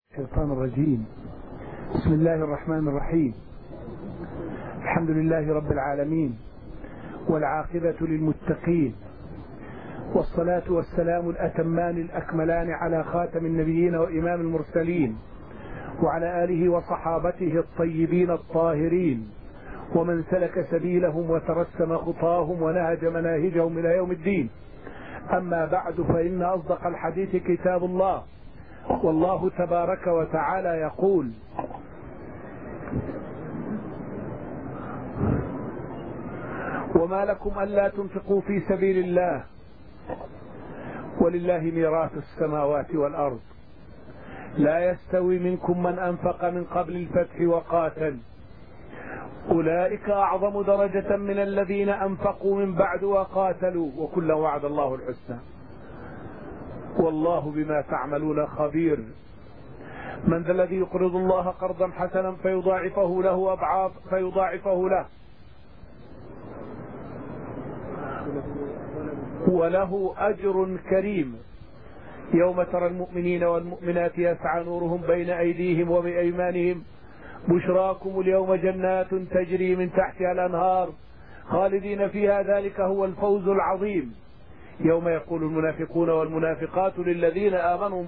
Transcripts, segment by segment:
الشيطان الرجيم. بسم الله الرحمن الرحيم. الحمد لله رب العالمين، والعاقبة للمتقين، والصلاة والسلام الأتمان الأكملان على خاتم النبيين وإمام المرسلين، وعلى آله وصحابته الطيبين الطاهرين، ومن سلك سبيلهم وترسم خطاهم ونهج مناهجهم إلى يوم الدين. أما بعد، فإن أصدق الحديث كتاب الله، والله تبارك وتعالى يقول: وما لكم ألا تنفقوا في سبيل الله ولله ميراث السماوات والأرض لا يستوي منكم من أنفق من قبل الفتح وقاتل أولئك أعظم درجة من الذين أنفقوا من بعد وقاتلوا وكلا وعد الله الحسنى والله بما تعملون خبير. من ذا الذي يقرض الله قرضا حسنا فيضاعفه له أضعاف وله أجر كريم. يوم ترى المؤمنين والمؤمنات يسعى نورهم بين أيديهم وبأيمانهم بشراكم اليوم جنات تجري من تحتها الأنهار خالدين فيها ذلك هو الفوز العظيم. يوم يقول المنافقون والمنافقات للذين آمنوا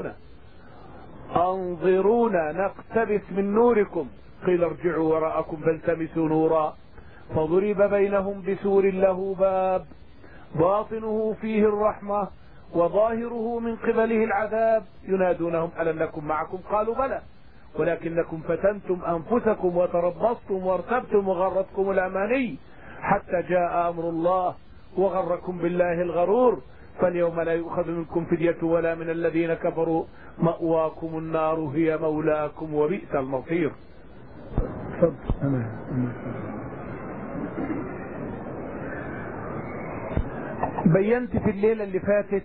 انظرونا نقتبس من نوركم قيل ارجعوا وراءكم فالتمسوا نورا فضرب بينهم بسور له باب باطنه فيه الرحمة وظاهره من قبله العذاب ينادونهم ألم نكن معكم قالوا بلى ولكنكم فتنتم أنفسكم وتربصتم وارتبتم وغرتكم الأماني حتى جاء أمر الله وغركم بالله الغرور فاليوم لا يؤخذ منكم فدية ولا من الذين كفروا مأواكم النار هي مولاكم وبئس المصير. بينت في الليلة اللي فاتت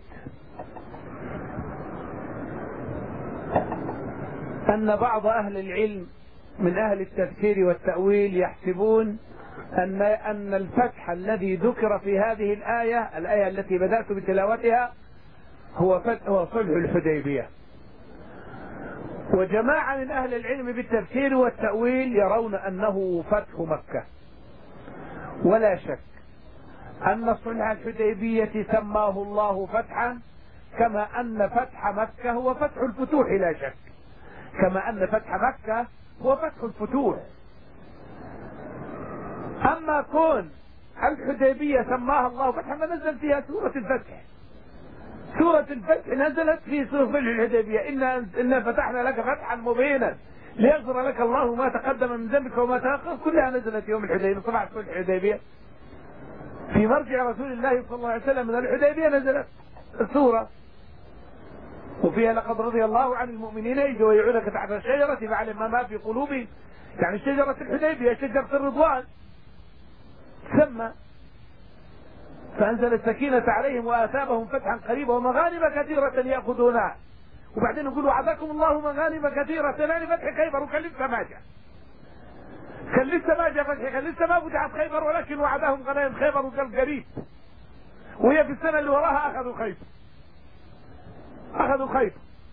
أن بعض أهل العلم من أهل التفسير والتأويل يحسبون أن الفتح الذي ذكر في هذه الآية التي بدأت بتلاوتها هو صلح الحديبية. وجماعة من أهل العلم بالتفسير والتأويل يرون أنه فتح مكة. ولا شك أن صلح الحديبية سماه الله فتحا كما أن فتح مكة هو فتح الفتوح، لا شك، كما أن فتح مكة هو فتح الفتوح. أما كون الحديبية سماها الله فتحا فنزل فيها سورة الفتح. سورة الفتح نزلت في صلح الحديبية إنا فتحنا لك فتحا مبينا ليغفر لك الله ما تقدم من ذنبك وما تأخر، كلها نزلت يوم الحديبية. طبعا صلح الحديبية في مرجع رسول الله صلى الله عليه وسلم من الحديبية نزلت السورة وفيها لقد رضي الله عن المؤمنين إذ يبايعونك تحت الشجرة فاعلم ما في قلوبهم، يعني شجرة الحديبية شجرة الرضوان سمى فأنزل السكينة عليهم وآثابهم فتحا قريبا ومغانم كثيرة يأخذونها. وبعدين يقول وعدكم الله مغانم كثيرة، يعني فتح خيبر وكان لسه ما جاء، فتح كان لسه ما فتحت خيبر ولكن وعدهم غنائم خيبر وكان قريب، وهي في السنة اللي وراها أخذوا خيبر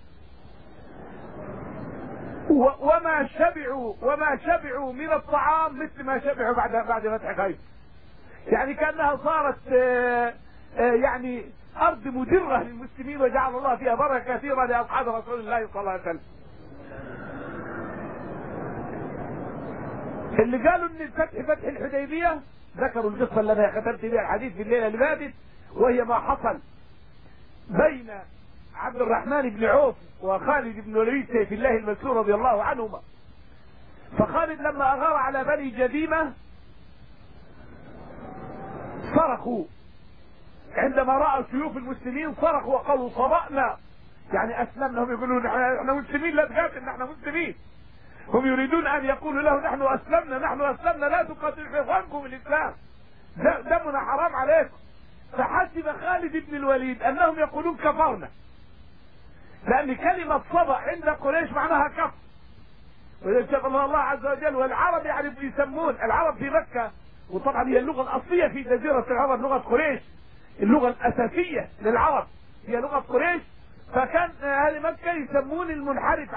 وما شبعوا من الطعام مثل ما شبعوا بعد فتح خيبر. يعني كأنها صارت يعني أرض مدرة للمسلمين وجعل الله فيها بركة كثيرة لأصحاب رسول الله صلى الله عليه وسلم. اللي قالوا ان فتح الحديبية ذكروا القصة اللي انا ختمت بها الحديث في الليلة اللي فاتت، وهي ما حصل بين عبد الرحمن بن عوف وخالد بن الوليد سيف الله المسلول رضي الله عنهما. فخالد لما أغار على بني جذيمة صرخوا عندما رأوا سيوف المسلمين، صرخوا وقالوا صبأنا، يعني أسلمنا. هم يقولون احنا مسلمين، لا تقاتل نحن مسلمين. هم يريدون أن يقولوا له نحن أسلمنا لا تقاتل في إخوانكم الإسلام، دمنا حرام عليكم. فحسب خالد بن الوليد أنهم يقولون كفرنا، لأن كلمة صبأ عند قريش معناها كفر. ويجب الله عز وجل. والعرب يعني يسمون العرب في مكة، وطبعا هي اللغة الأصلية في جزيرة العرب لغة قريش، اللغة الأساسية للعرب هي لغة قريش. فكان اهل مكة يسمون المنحرف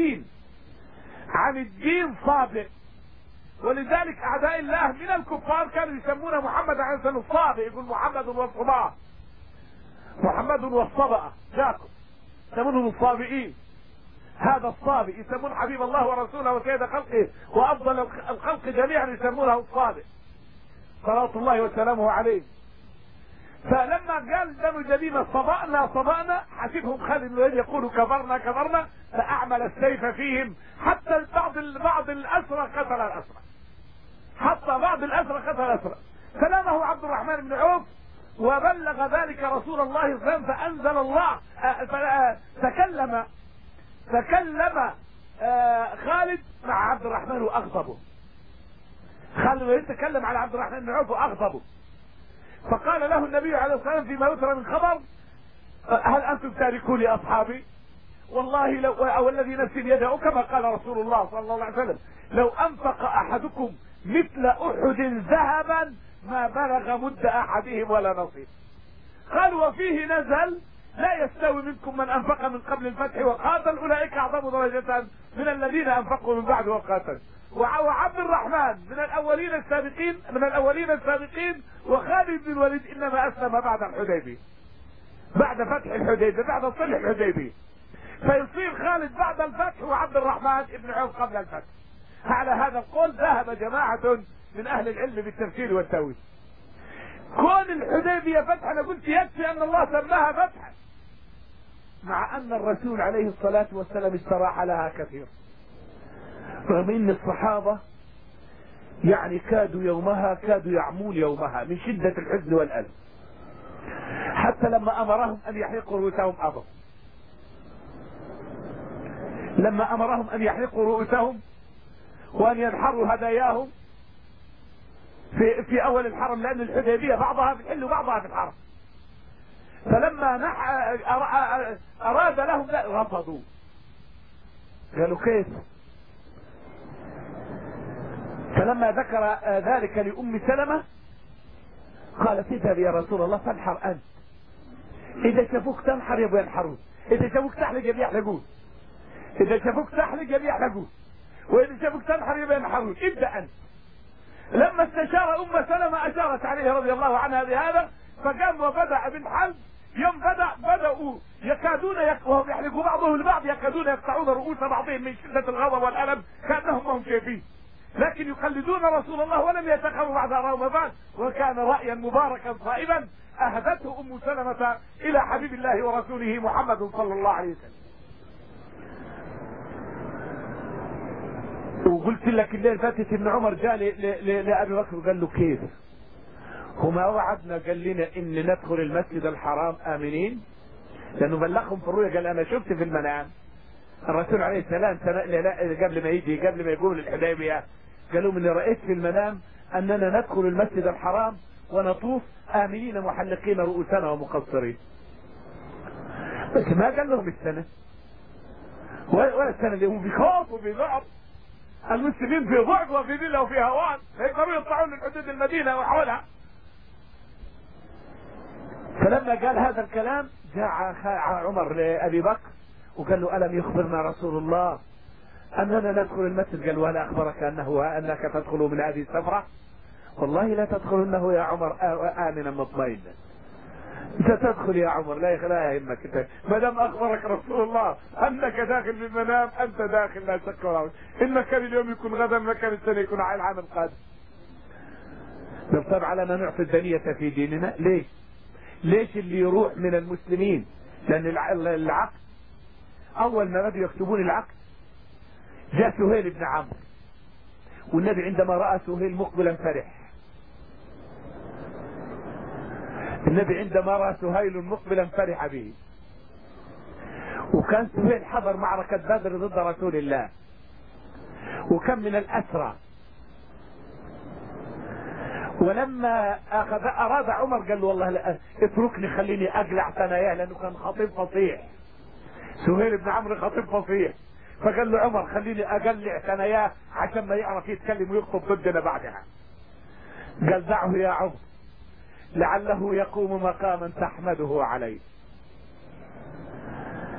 عن الدين صابئ. ولذلك اعداء الله من الكفار كانوا يسمون محمد عليه السلام الصابئ، يقول محمد والصباء، محمد والصبأ، ذاكم يسمونهم الصابئين. هذا الصابئ يسمون حبيب الله ورسوله وسيد خلقه وافضل الخلق جميعا يسمونه الصابئ صلوات الله وسلامه عليه. فلما قال بنو جليمة صبأنا حسبهم خالد بن الوليد يقولوا كفرنا فأعمل السيف فيهم حتى بعض الأسرى قتل الأسرى، حتى بعض الأسرى قتل الأسرى. سلامه عبد الرحمن بن عوف وبلغ ذلك رسول الله صلى الله عليه وسلم، فأنزل الله تكلم خالد مع عبد الرحمن وأغضبه. خالد يتكلم على عبد الرحمن بن عوف وأغضبه، فقال له النبي عليه الصلاة والسلام فيما يترى من خبر: هل أنتم تاركوا لي أصحابي؟ والله لو الذي نفسي بيده، كما قال رسول الله صلى الله عليه وسلم: لو أنفق أحدكم مثل أحد ذهبا ما بلغ مد أحدهم ولا نصيب. قال: وفيه نزل: لا يستوي منكم من أنفق من قبل الفتح وقاتل أولئك أعظم درجة من الذين أنفقوا من بعد وقاتل. وعبد الرحمن من الأولين السابقين، وخالد بن الوليد إنما أسلم بعد الحديبية، بعد فتح الحديبية، بعد صلح الحديبية. فيصير خالد بعد الفتح وعبد الرحمن بن عوف قبل الفتح. على هذا القول ذهب جماعة من أهل العلم بالتفسير والتأويل. كون الحديبية فتح، أنا قلت يكفي أن الله سماها فتحا، مع أن الرسول عليه الصلاة والسلام استراح لها كثير، رغم أن الصحابة يعني كادوا يعمون يومها من شدة الحزن والألم، حتى لما أمرهم أن يحرقوا رؤوسهم أبوا. لما أمرهم أن يحرقوا رؤوسهم وأن ينحروا هداياهم في أول الحرم، لأن الحديبية بعضها في الحل وبعضها في الحرم. فلما أراد لهم رفضوا، قالوا: كيف؟ فلما ذكر ذلك لأم سلمة قالت: اذهب يا رسول الله فانحر أنت، إذا شافوك تنحر يبقوا ينحرون، إذا شافوك تحلق يبقوا يحلقون، إذا شافوك تحلق يبقوا يحلقون، وإذا شافوك تنحر يبقوا ينحرون، ابدأ أنت. لما استشار أم سلمة أشارت عليه رضي الله عنها بهذا، فقام وبدأ بالحلق. يوم بدأوا يكادون وهم يحلقوا بعضهم البعض يكادون يقطعون رؤوس بعضهم من شدة الغضب والألم كأنهم هم شايفين، لكن يقلدون رسول الله ولم يتخذوا بعد رمضان، وكان رأيا مباركا صائبا أهدته أم سلمة إلى حبيب الله ورسوله محمد صلى الله عليه وسلم. وقلت لك الليل فاتت ان عمر جاء لأبي بكر وقال له: كيف؟ هما وعدنا، قال لنا ان ندخل المسجد الحرام آمنين، لأنه بلغهم في الرؤيا، قال: أنا شفت في المنام الرسول عليه السلام قبل ما يقول الحديبية، قالوا: من رأيت في المنام أننا ندخل المسجد الحرام ونطوف آمنين محلقين رؤوسنا ومقصرين. بس ما قال لهم السنة ولا السنة دي، هم بيخافوا بيضعف. المسلمين في ضعف وفي ذلة وفي هوان، يقدروا يطلعون من حدود المدينة وحولها. فلما قال هذا الكلام جاء عمر لأبي بكر وقال له: ألم يخبرنا رسول الله أننا ندخل المسجد؟ قال: ولا أخبرك أنك تدخل من هذه السفرة؟ والله لا تدخلنه يا عمر آمنا مطمئنا. أنت تدخل يا عمر، لا يهمك، ما دام أخبرك رسول الله أنك داخل في المنام أنت داخل، لا شك ولا ريب. إن كان اليوم يكون غدا، ما كان السنة يكون على العام القادم. بالطبع لنا نعطي الدنية في ديننا. ليش اللي يروح من المسلمين؟ لأن العقد أول ما بدوا يكتبون العقد جاء سهيل بن عمرو، والنبي عندما رأى سهيل مقبلا فرح. النبي عندما رأى سهيل مقبلا فرح به. وكان سهيل حضر معركة بدر ضد رسول الله، وكم من الأسرى. ولما أراد عمر قال له: والله لا اتركني، خليني أقلع ثناياه، لأنه كان خطيب فصيح. سهيل بن عمرو خطيب فصيح، فقال له عمر: خليني أقلع ثناياه عشان ما يعرف يتكلم ويخطب ضدنا بعدها. قال: دعه يا عمر لعله يقوم مقاما تحمده عليه.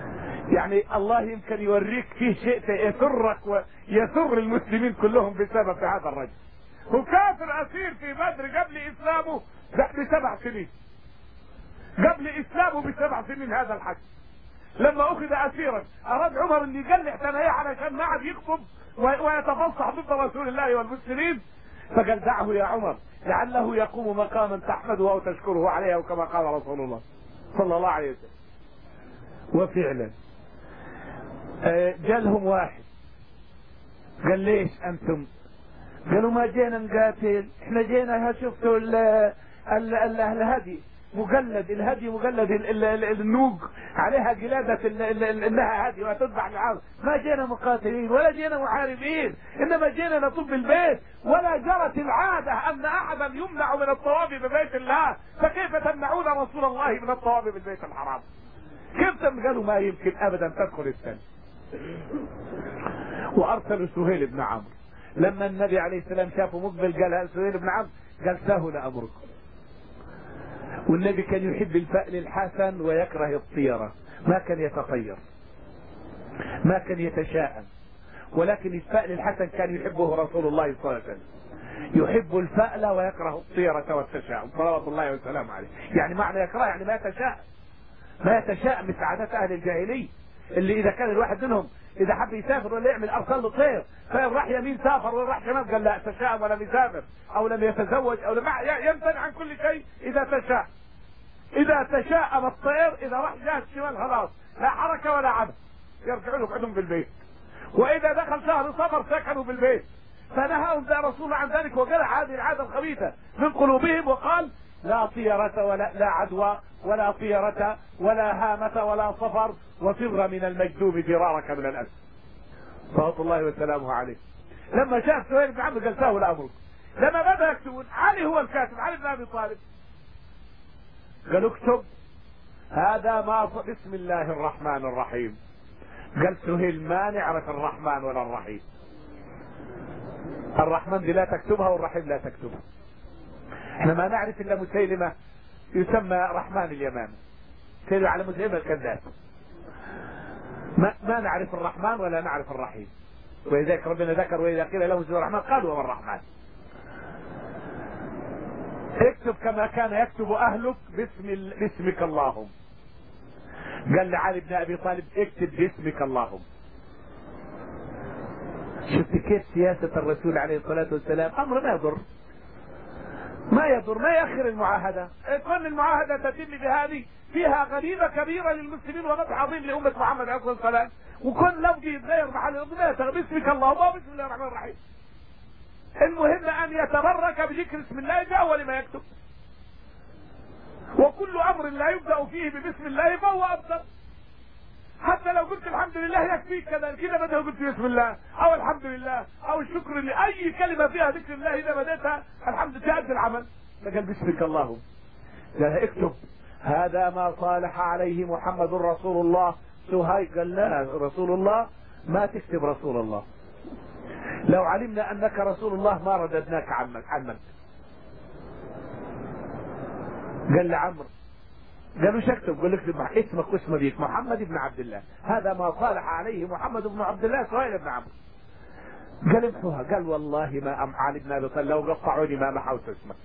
يعني الله يمكن يوريك فيه شيء يسرك ويسر المسلمين كلهم بسبب هذا الرجل. هو كافر اسير في بدر قبل اسلامه ب7 سنين، قبل اسلامه ب7 سنين. هذا الحج لما اخذ اسيرا اراد عمر ان يقلع ثناياه علشان ما عاد يخطب ويتفصح ضد رسول الله والمسلمين، فقال دعه يا عمر لعله يقوم مقاما تحمده او تشكره عليه، وكما قال رسول الله صلى الله عليه وسلم. وفعلا جالهم واحد قال ليش انتم؟ قالوا ما جينا نقاتل، احنا جينا شفتوا الهدي مقلد، الهدي مقلد النوق عليها قلادة انها هدي وتذبح العرض، ما جينا مقاتلين ولا جينا محاربين، انما جينا نطب البيت، ولا جرت العادة ان احدا يمنع من الطواف ببيت الله، فكيف تمنعون رسول الله من الطواف بالبيت الحرام؟ كيف؟ قالوا ما يمكن ابدا تدخل السنة. وارسلوا سهيل بن عمرو، لما النبي عليه السلام شافه مقبل قال سهيل بن عمرو قال سهل امركم. والنبي كان يحب الفأل الحسن ويكره الطيرة، ما كان يتطير، ما كان يتشاءم، ولكن الفأل الحسن كان يحبه رسول الله صلى الله عليه وسلم. يحب الفأل ويكره الطيرة والتشاؤم صلوات الله وسلامه عليه. يعني معنى يكره يعني ما يتشاءم، ما يتشاءم مثل عادات اهل الجاهلية، اللي اذا كان الواحد منهم اذا حب يسافر ولا يعمل ارسل له طير، فإن راح يمين سافر وإن راح شمال قال لا تشاءم ولم يسافر او لم يتزوج او لم يمتنع عن كل شيء اذا تشاء. اذا تشاءم الطير اذا راح جهة الشمال خلاص لا حركة ولا عبث، يرجعوا له قعدهم بالبيت. واذا دخل شهر صفر سكنوا بالبيت. فنهاهم رسول الله عن ذلك وقلع هذه العادة الخبيثة من قلوبهم، وقال لا طيرة ولا لا عدوى ولا طيرة ولا هامة ولا صفر، وفر من المجذوب فرارك من الأسد صلوات الله وسلامه عليه. لما شاف سهيل بن عمرو قال سهل امرك. لما بدأ يكتبون علي هو الكاتب، علي بن ابي طالب، قالوا اكتب هذا ما بسم الله الرحمن الرحيم. قال سهيل ما نعرف الرحمن ولا الرحيم، الرحمن دي لا تكتبها والرحيم لا تكتبها، احنا ما نعرف الا مسيلمة يسمى رحمن اليمامي، سيدوا على مسيلمة الكذاب، ما نعرف الرحمن ولا نعرف الرحيم. ولذلك ربنا ذكر واذا قيل له اسم الرحمن قالوا وما الرحمن. اكتب كما كان يكتب اهلك باسمك اللهم. قال لعلي بن ابي طالب اكتب باسمك اللهم. شفت كيف سياسة الرسول عليه الصلاة والسلام؟ امر ما يضر ما يأخر المعاهدة. كون المعاهدة تتم بهذه فيها غريبة كبيرة للمسلمين ومدح عظيم لأمة محمد عليه الصلاة والسلام. وكون لفظي يتغير محل الإضافة باسمك اللهم بسم الله الرحمن الرحيم. المهم أن يتبرك بذكر اسم الله في أول ما يكتب. وكل أمر لا يبدأ فيه ببسم الله فهو أفضل. حتى لو قلت الحمد لله يكفيك كذا كده بدأ قلت بسم الله أو الحمد لله أو الشكر لأي كلمة فيها ذكر الله إذا بدأتها الحمد لله تأدي العمل. فقال باسمك اللهم. قال اكتب هذا ما صالح عليه محمد رسول الله. سهيل قال لا رسول الله ما تكتب رسول الله، لو علمنا أنك رسول الله ما رددناك عنك. قال لعمرو قالوا شكتب، قال اكتب اسمك واسم ابيك محمد بن عبد الله، هذا ما صالح عليه محمد بن عبد الله سهيل بن عمرو. قال امحوها. قال والله ما علمنا بطل لو قطعوني ما محوت اسمك،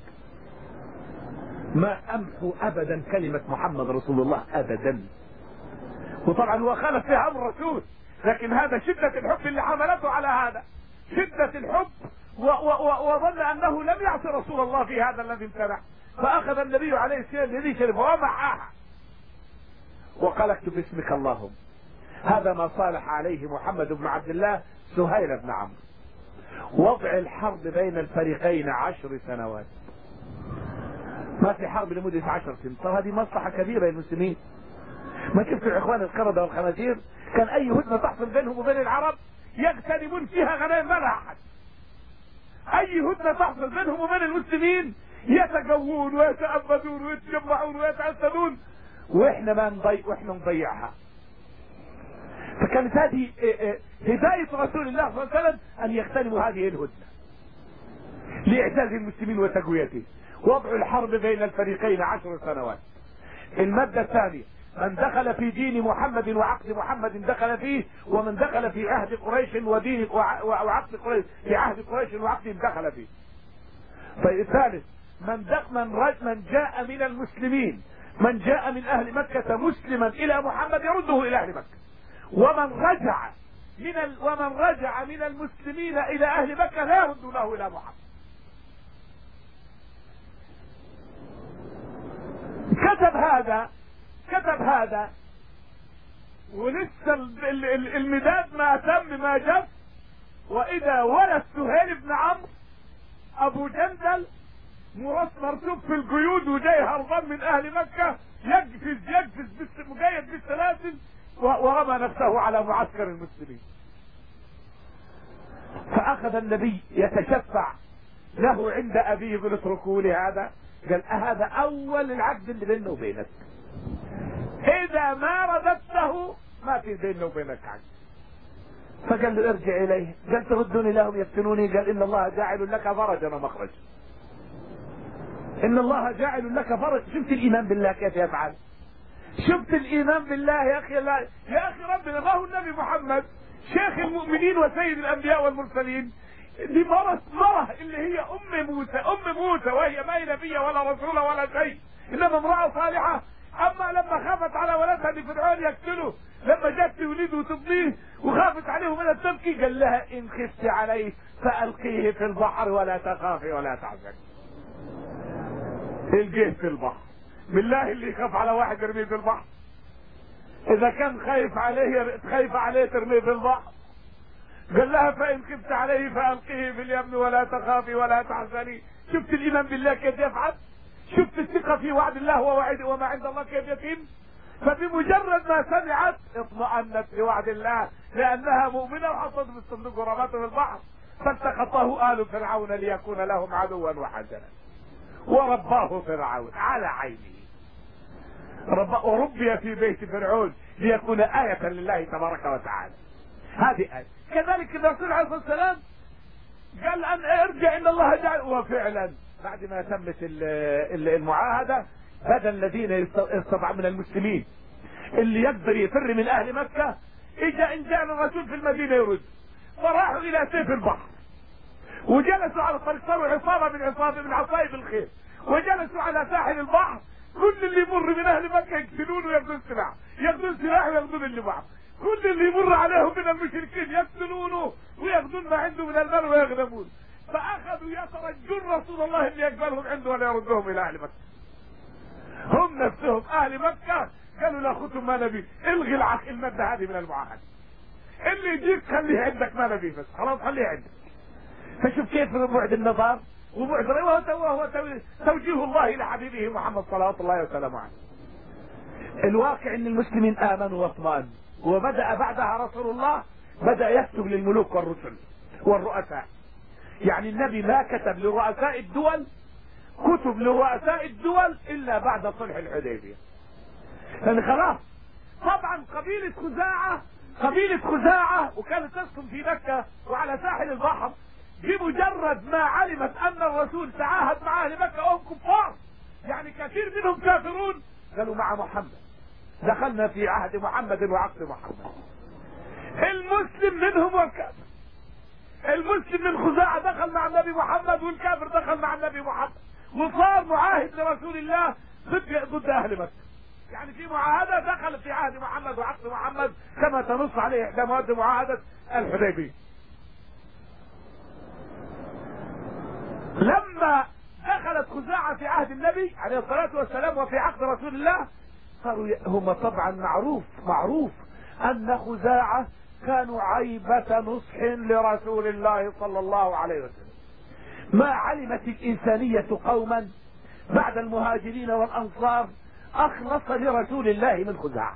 ما امحو ابدا كلمة محمد رسول الله ابدا. وطبعا هو خالف فيها امر الرسول، لكن هذا شدة الحب اللي حملته على هذا، شدة الحب وظن انه لم يعصي رسول الله في هذا الذي امتنع، فاخذ النبي عليه السلام الذي شرفه ومحاها وقال اكتب باسمك اللهم. هذا ما صالح عليه محمد بن عبد الله سهيل بن عمرو. وضع الحرب بين الفريقين 10 سنوات، ما في حرب لمدة 10 سنين. طب هذه مصلحة كبيرة للمسلمين. ما شفتوا يا اخوان القردة والخنازير كان اي هدنة تحصل بينهم وبين العرب يغتنمون فيها غنائم ما لها احد. اي هدنة تحصل بينهم وبين المسلمين يتقوون ويتأبدون ويتجمعون ويتعسدون، واحنا نضيعها. فكانت هذه هداية رسول الله صلى الله عليه وسلم ان يغتنموا هذه الهدنة لاعزاز المسلمين وتقويته. وضع الحرب بين الفريقين 10 سنوات. المادة الثانية من دخل في دين محمد وعقد محمد دخل فيه، ومن دخل في عهد قريش ودين وعقد قريش في عهد قريش وعقد دخل فيه. طيب الثالث من جاء من المسلمين، من جاء من اهل مكة مسلما الى محمد يرده الى اهل مكة، ومن رجع من المسلمين الى اهل مكة لا يرد له الى محمد. كتب هذا ولسه المداد ما تم ما جف، واذا ولد سهيل بن عمرو ابو جندل مرسوب في القيود وجاي هربان من اهل مكة، يقفز مقيد بالسلاسل ورمى نفسه على معسكر المسلمين. فاخذ النبي يتشفع له عند ابيه يقول اتركوا لي هذا، قال هذا اول العقد اللي بينه وبينك، اذا ما رددته ما في بينه وبينك عقد. فقال له ارجع اليه، قال تردوني لهم يفتنوني، قال ان الله جاعل لك فرجا ومخرجا، ان الله جاعل لك فرج. شفت الايمان بالله كيف يفعل؟ شفت الايمان بالله يا اخي؟ لا يا اخي ربنا ما هو النبي محمد شيخ المؤمنين وسيد الانبياء والمرسلين، دي مرة اللي هي ام موسى وهي ما هي نبيه ولا رسوله ولا شيء، انما امرأة صالحة. اما لما خافت على ولدها لفرعون يقتله، لما جت تولده وتبنيه وخافت عليه من التبكي، قال لها ان خفت عليه فالقيه في البحر ولا تخافي ولا تحزني. القيه في البحر، بالله اللي يخاف على واحد يرميه في البحر؟ اذا كان خايف عليه ترميه في البحر. قال لها فان خفت عليه فالقيه في اليم ولا تخافي ولا تحزني. شفت الايمان بالله كيف يفعل؟ شفت الثقه في وعد الله وما عند الله كيف يتم؟ فبمجرد ما سمعت اطمأنت بوعد الله لانها مؤمنه، وحطت في الصندوق ورمته في البحر، فالتقطه آل فرعون ليكون لهم عدوا وحزنا، ورباه فرعون على عينه، وربي في بيت فرعون ليكون آية لله تبارك وتعالى. هذه آية. كذلك الرسول عليه الصلاة والسلام قال أن ارجع إن الله جعل، وفعلا بعد ما تمت المعاهدة بدأ الذين يستطيعون من المسلمين اللي يقدر يفر من أهل مكة، إن جاء الرسول في المدينة يرد، فراحوا إلى سيف البحر وجلسوا على الطريق، صاروا عصابة من عصائب الخير، وجلسوا على ساحل البحر. كل اللي يمر من اهل مكة يقتلون وياخذون سلاح، وياخذون اللي معه. كل اللي يمر عليهم من المشركين يقتلونه وياخذون ما عنده من المال ويغنمون. فاخذوا يترجون رسول الله اللي يقبلهم عنده ولا يردهم الى اهل مكة. هم نفسهم اهل مكة قالوا لا خذوا ما نبي، الغي المادة هذه من المعاهدة، اللي يجيك خليه عندك ما نبي، بس خلاص خليه عندك. فشوف كيف بعد النظر وبعد وهو توجيه الله لحبيبه محمد صلوات الله وسلامه عليه. الواقع ان المسلمين امنوا واطمأنوا، وبدأ بعدها رسول الله بدأ يكتب للملوك والرسل والرؤساء. يعني النبي ما كتب لرؤساء الدول كتب لرؤساء الدول الا بعد صلح الحديبية، لان خلاص طبعا قبيلة خزاعة وكانت تسكن في مكة وعلى ساحل البحر، بمجرد ما علمت ان الرسول تعاهد مع اهل مكة وهم كفار، يعني كثير منهم كافرون، قالوا مع محمد، دخلنا في عهد محمد وعقد محمد. المسلم منهم والكافر، المسلم من خزاعة دخل مع النبي محمد، والكافر دخل مع النبي محمد، وصار معاهد لرسول الله ضد اهل مكة. يعني في معاهدة دخل في عهد محمد وعقد محمد كما تنص عليه احدى مواد معاهدة الحديبية. لما دخلت خزاعة في عهد النبي عليه الصلاة والسلام وفي عقد رسول الله، صاروا هم طبعا معروف ان خزاعة كانوا عيبة نصح لرسول الله صلى الله عليه وسلم. ما علمت الإنسانية قوما بعد المهاجرين والأنصار أخلص لرسول الله من خزاعة.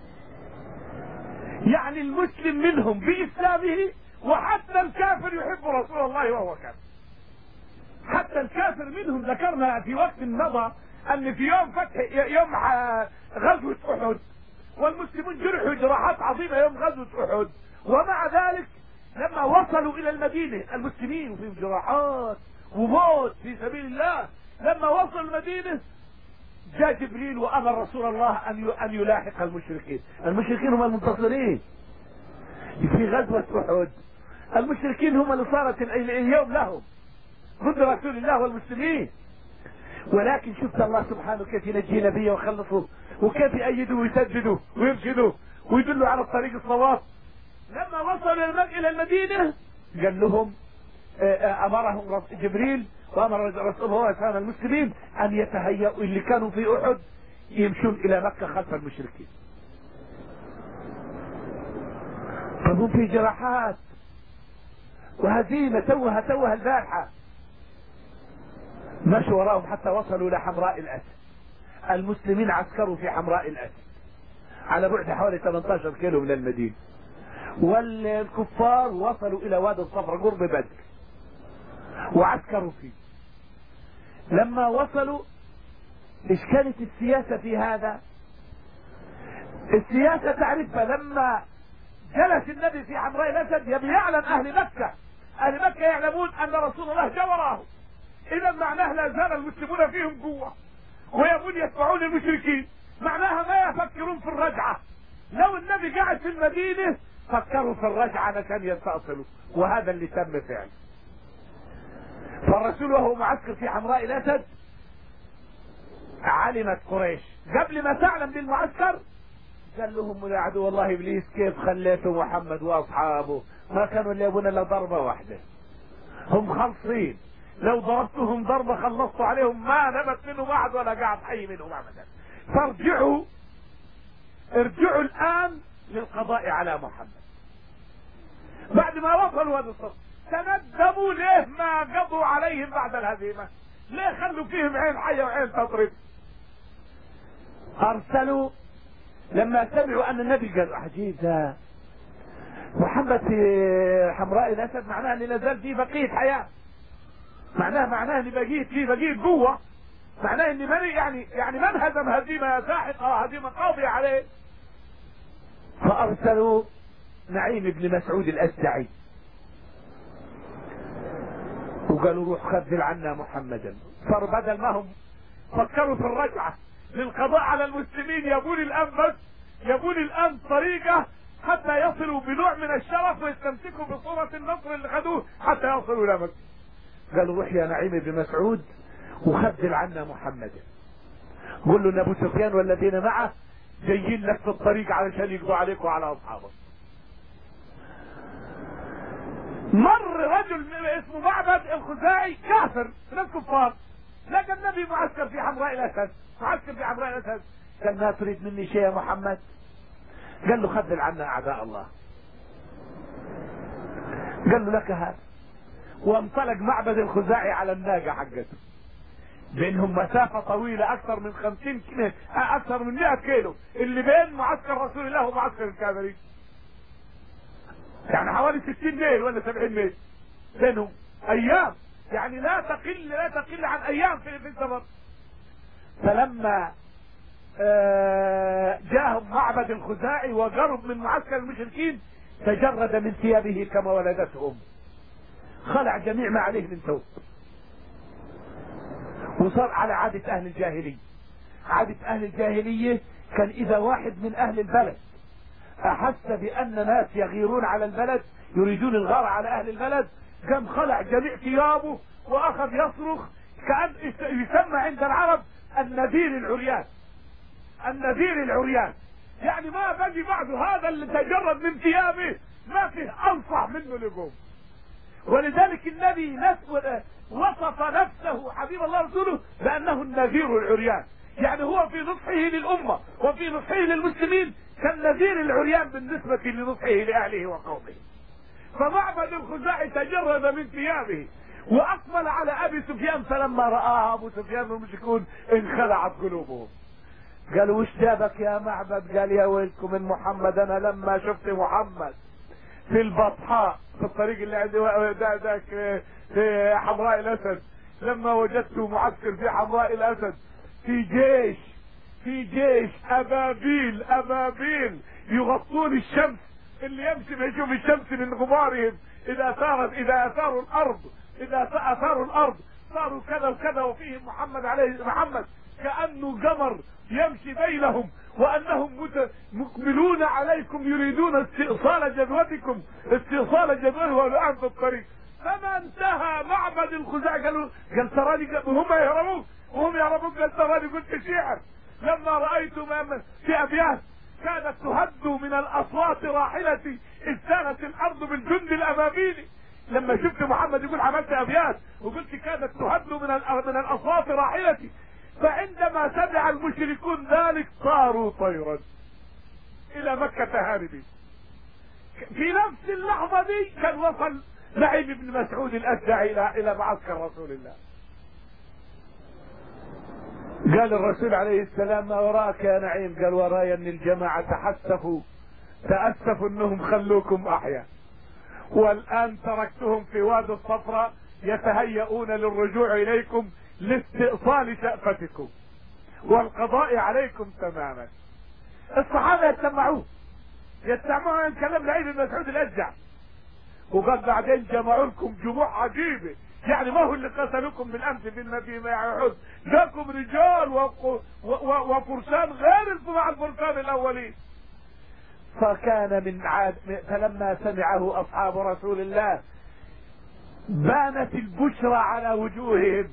يعني المسلم منهم بإسلامه، وحتى الكافر يحب رسول الله وهو كافر. حتى الكافر منهم ذكرنا في وقت مضى أن في يوم غزوة أحد والمسلمون جرحوا جراحات عظيمة يوم غزوة أحد، ومع ذلك لما وصلوا إلى المدينة المسلمين وفيهم جراحات وموت في سبيل الله، لما وصلوا المدينة جاء جبريل وامر رسول الله ان يلاحق المشركين. المشركين هم المنتصرين في غزوة احد، المشركين هم اللي صارت اليوم لهم ضد رسول الله والمسلمين. ولكن شفت الله سبحانه كيف ينجي نبيه ويخلصه، وكيف يأيدوا ويسددوا ويرشدوا ويدلوا على الطريق الصواب. لما وصلوا الى المدينة قال لهم امرهم جبريل وامر رسول الله صلى الله عليه المسلمين ان يتهيأوا اللي كانوا في احد يمشون الى مكة خلف المشركين. فهم في جراحات وهزيمة توها البارحة. مشوا وراهم حتى وصلوا الى حمراء الاسد. المسلمين عسكروا في حمراء الاسد على بعد حوالي 18 كيلو من المدينة، والكفار وصلوا الى وادي الصفر قرب بدر وعسكروا فيه. لما وصلوا ايش كانت السياسة في هذا؟ السياسة تعرفها لما جلس النبي في حمراء الاسد يبي يعلم اهل مكة يعلمون ان رسول الله جاء وراهم، اذا معناه لا زال المسلمون فيهم قوة ويبون يتبعون المشركين، معناها ما يفكرون في الرجعة. لو النبي قاعد في المدينة فكروا في الرجعة عشان يستأصلوا، وهذا اللي تم فعلا. فالرسول وهو معسكر في حمراء الاسد علمت قريش قبل ما تعلم بالمعسكر، قال لهم يا عدو الله ابليس كيف خليتوا محمد واصحابه ما كانوا اللي يبون الا ضربة واحدة، هم خلصين، لو ضربتهم ضربة خلصتوا عليهم ما نبت منهم احد ولا قاعد حي منهم ابدا. فارجعوا الان للقضاء على محمد. بعد ما وصلوا هذا الصف تندموا ليه ما قضوا عليهم بعد الهزيمة، ليه خلوا فيهم عين حية وعين تضرب. ارسلوا لما سمعوا ان النبي قال عجيب محمد في حمراء الاسد، معناه ان لازال في بقية حياة، معناه ان بقية قوة، معناه ان من يعني من هزم هزيمة ساحقة هزيمة قاضية عليه. فارسلوا نعيم بن مسعود الأسدعي وقالوا روح خذل عنا محمدا. صار بدل ما هم فكروا في الرجعة للقضاء على المسلمين يبون الآن طريقة حتى يصلوا بنوع من الشرف ويستمسكوا بصورة النصر اللي خذوه حتى يصلوا إلى مكة. قالوا روح يا نعيم بن مسعود وخذل عنا محمدا، قل له ان ابو سفيان والذين معه جايين لك في الطريق علشان يقضوا عليك وعلى اصحابك. مر رجل اسمه معبد الخزاعي كافر من الكفار، لقى النبي معسكر في حمراء الاسد، قال ما تريد مني شيء يا محمد؟ قال له خذل عنا اعداء الله. قال له لك هذا، وانطلق معبد الخزاعي على الناقة حقته، بينهم مسافة طويلة اكثر من 50 كيلو، اكثر من 100 كيلو اللي بين معسكر رسول الله ومعسكر الكافرين، يعني حوالي 60 ميل ولا 70 ميل بينهم، ايام يعني لا تقل عن ايام في السفر. فلما جاءهم معبد الخزاعي وقرب من معسكر المشركين تجرد من ثيابه كما ولدته امه، خلع جميع ما عليه من ثوب، وصار على عادة اهل الجاهلية. عادة اهل الجاهلية كان اذا واحد من اهل البلد احس بان ناس يغيرون على البلد يريدون الغار على اهل البلد قام خلع جميع ثيابه واخذ يصرخ كأن يسمى عند العرب النذير العريان، يعني ما بقي بعده هذا اللي تجرد من ثيابه ما فيه انصح منه لقوم. ولذلك النبي وصف نفسه حبيب الله رسوله بانه النذير العريان، يعني هو في نصحه للامة وفي نصحه للمسلمين كالنذير العريان بالنسبة لنصحه لاهله وقومه. فمعبد الخزاعي تجرد من ثيابه واقبل على ابي سفيان، فلما رآه ابو سفيان والمشركون انخلعت قلوبهم. قالوا وش جابك يا معبد؟ قال يا ويلكم من محمد، انا لما شفت محمد في البطحاء في الطريق اللي عندي ذاك في حمراء الاسد، لما وجدته معسكر في حمراء الاسد في جيش ابابيل يغطون الشمس، اللي يمشي ما يشوف الشمس من غبارهم، اذا اثاروا الارض صاروا كذا وكذا، وفيهم محمد كأنه قمر يمشي بينهم، وأنهم مقبلون عليكم يريدون استئصال جدوتكم، استئصال جدوته والآن في الطريق. فما انتهى معبد الخزاعة قال تراني، وهم يهربون قال تراني قلت شعر. لما رأيت في أبيات كانت تهد من الأصوات راحلتي إذ كانت الأرض بالجند الأبابيلي. لما شفت محمد يقول عملت أبيات وقلت كانت تهد من الأصوات راحلتي، فعندما سمع المشركون ذلك صاروا طيرا إلى مكة هاربين. في نفس اللحظة دي كان وصل نعيم بن مسعود الأشجعي إلى معسكر رسول الله. قال الرسول عليه السلام ما وراك يا نعيم؟ قال ورايا ان الجماعة تأسفوا انهم خلوكم احياء، والان تركتهم في وادي الصفراء يتهيئون للرجوع اليكم لاستئصال شأفتكم والقضاء عليكم تماما. الصحابة يستمعون كلام نعيم بن مسعود الأشجعي، وقال بعدين جمعوا لكم جموع عجيبة، يعني ما هو اللي قتلوكم بالامس في النبي مع احد، جاكم رجال وفرسان غير مع الفرسان الاولين. فكان من عاد فلما سمعه اصحاب رسول الله بانت البشرى على وجوههم